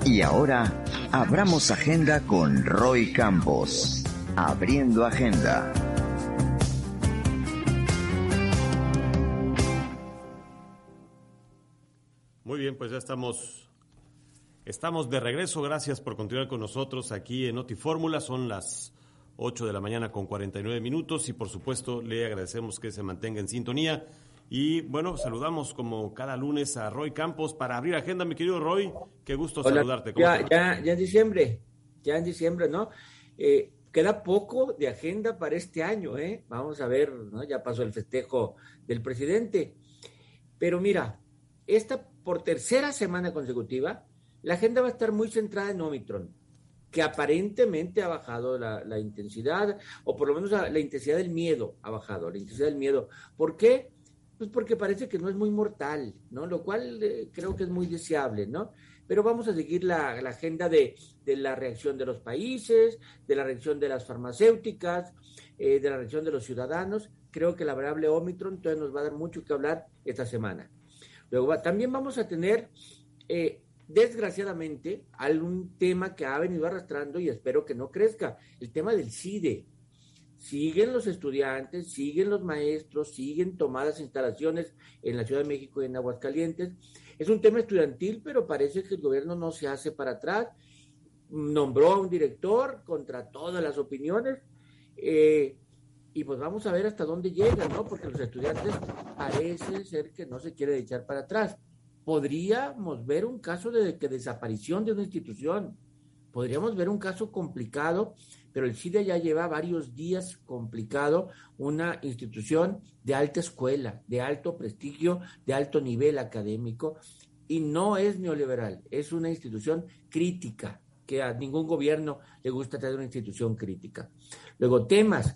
Y ahora, abramos agenda con Roy Campos. Abriendo agenda. Muy bien, pues ya estamos de regreso. Gracias por continuar con nosotros aquí en Notifórmula. Son las 8 de la mañana con 49 minutos y por supuesto le agradecemos que se mantenga en sintonía. Y bueno, saludamos como cada lunes a Roy Campos para abrir agenda. Mi querido Roy, qué gusto Hola. saludarte. ¿Cómo Ya en diciembre, ¿no? Queda poco de agenda para este año, ¿eh? Vamos a ver, ¿no? Ya pasó el festejo del presidente. Pero mira, por tercera semana consecutiva, la agenda va a estar muy centrada en Omicron, que aparentemente ha bajado la intensidad, o por lo menos la intensidad del miedo ha bajado, la intensidad del miedo. ¿Por qué? Pues porque parece que no es muy mortal, ¿no? Lo cual creo que es muy deseable, ¿no? Pero vamos a seguir la agenda de la reacción de los países, de la reacción de las farmacéuticas, de la reacción de los ciudadanos. Creo que la variable Omicron todavía nos va a dar mucho que hablar esta semana. Luego también vamos a tener, desgraciadamente, algún tema que ha venido arrastrando y espero que no crezca, el tema del CIDE. Siguen los estudiantes, siguen los maestros, siguen tomadas instalaciones en la Ciudad de México y en Aguascalientes. Es un tema estudiantil, pero parece que el gobierno no se hace para atrás. Nombró a un director contra todas las opiniones. Y pues vamos a ver hasta dónde llegan, ¿no? Porque los estudiantes parece ser que no se quieren echar para atrás. Podríamos ver un caso de desaparición de una institución. Podríamos ver un caso complicado, pero el CIDE ya lleva varios días complicado, una institución de alta escuela, de alto prestigio, de alto nivel académico, y no es neoliberal, es una institución crítica, que a ningún gobierno le gusta tener una institución crítica. Luego, temas.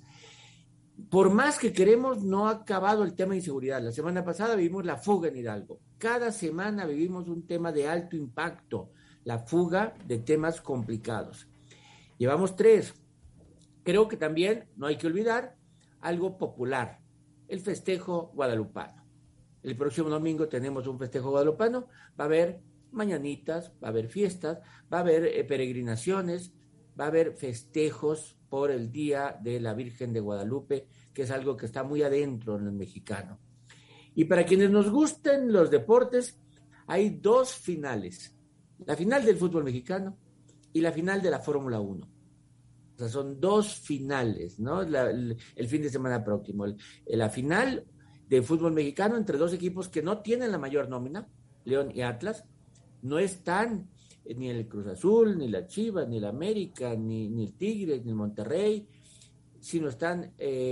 Por más que queremos, no ha acabado el tema de inseguridad. La semana pasada vivimos la fuga en Hidalgo. Cada semana vivimos un tema de alto impacto, la fuga de temas complicados. Llevamos 3. Creo que también no hay que olvidar algo popular, el festejo guadalupano. El próximo domingo tenemos un festejo guadalupano, va a haber mañanitas, va a haber fiestas, va a haber peregrinaciones, va a haber festejos por el Día de la Virgen de Guadalupe, que es algo que está muy adentro en el mexicano. Y para quienes nos gusten los deportes, hay 2 finales. La final del fútbol mexicano y la final de la Fórmula 1. O sea, son 2 finales, ¿no? El fin de semana próximo. La final de fútbol mexicano entre 2 equipos que no tienen la mayor nómina, León y Atlas. No están ni el Cruz Azul, ni la Chivas, ni la América, ni el Tigres, ni el Monterrey, sino están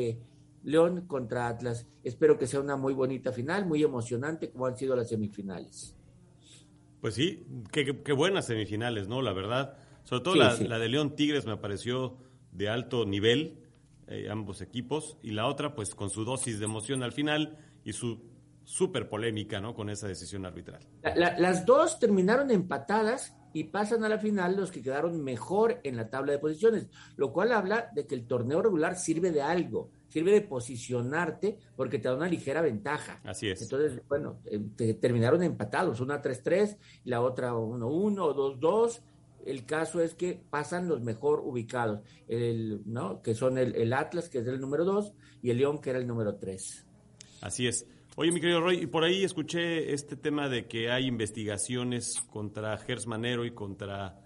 León contra Atlas. Espero que sea una muy bonita final, muy emocionante, como han sido las semifinales. Pues sí, qué buenas semifinales, ¿no? La verdad, sobre todo sí. La de León Tigres me pareció de alto nivel, ambos equipos, y la otra pues con su dosis de emoción al final y su súper polémica, ¿no? Con esa decisión arbitral. Las 2 terminaron empatadas y pasan a la final los que quedaron mejor en la tabla de posiciones, lo cual habla de que el torneo regular sirve de algo, sirve de posicionarte porque te da una ligera ventaja. Así es. Entonces, bueno, terminaron empatados, una 3-3, la otra 1-1 o 2-2. El caso es que pasan los mejor ubicados, ¿no? Que son el Atlas, que es el número 2, y el León, que era el número 3. Así es. Oye, mi querido Roy, y por ahí escuché este tema de que hay investigaciones contra Gers Manero y contra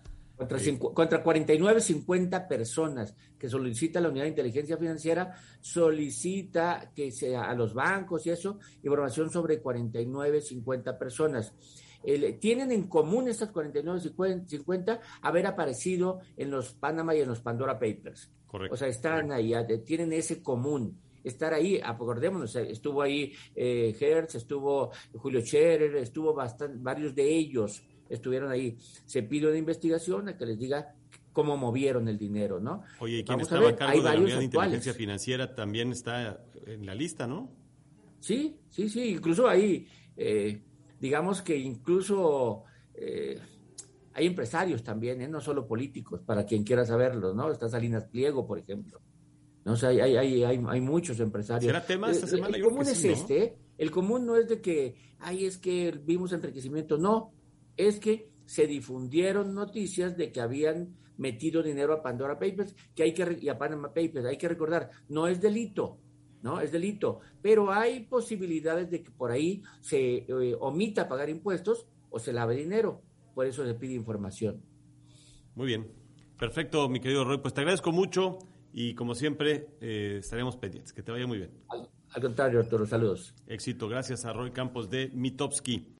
49, 50 personas que solicita la Unidad de Inteligencia Financiera, solicita que sea a los bancos y eso, información sobre 49, 50 personas. Tienen en común estas 49, 50 haber aparecido en los Panama y en los Pandora Papers. Correcto. O sea, están ahí, tienen ese común. Estar ahí, acordémonos, estuvo ahí Hertz, estuvo Julio Scherer, estuvo varios de ellos estuvieron ahí. Se pide una investigación a que les diga cómo movieron el dinero, ¿no? Oye, ¿y quién estaba a cargo de la Unidad de Inteligencia Financiera también está en la lista, no? Sí, incluso ahí, digamos que incluso hay empresarios también, no solo políticos, para quien quiera saberlo, ¿no? Está Salinas Pliego, por ejemplo. No sé, hay muchos empresarios. ¿Será tema esta semana? El común es ¿no? El común no es de que, es que vimos enriquecimiento, no, es que se difundieron noticias de que habían metido dinero a Pandora Papers y a Panama Papers. Hay que recordar, no es delito, ¿no? Es delito, pero hay posibilidades de que por ahí se omita pagar impuestos o se lave dinero. Por eso se pide información. Muy bien. Perfecto, mi querido Roy. Pues te agradezco mucho y como siempre estaremos pendientes. Que te vaya muy bien. Al contrario, Arturo, saludos. Éxito. Gracias a Roy Campos de Mitofsky.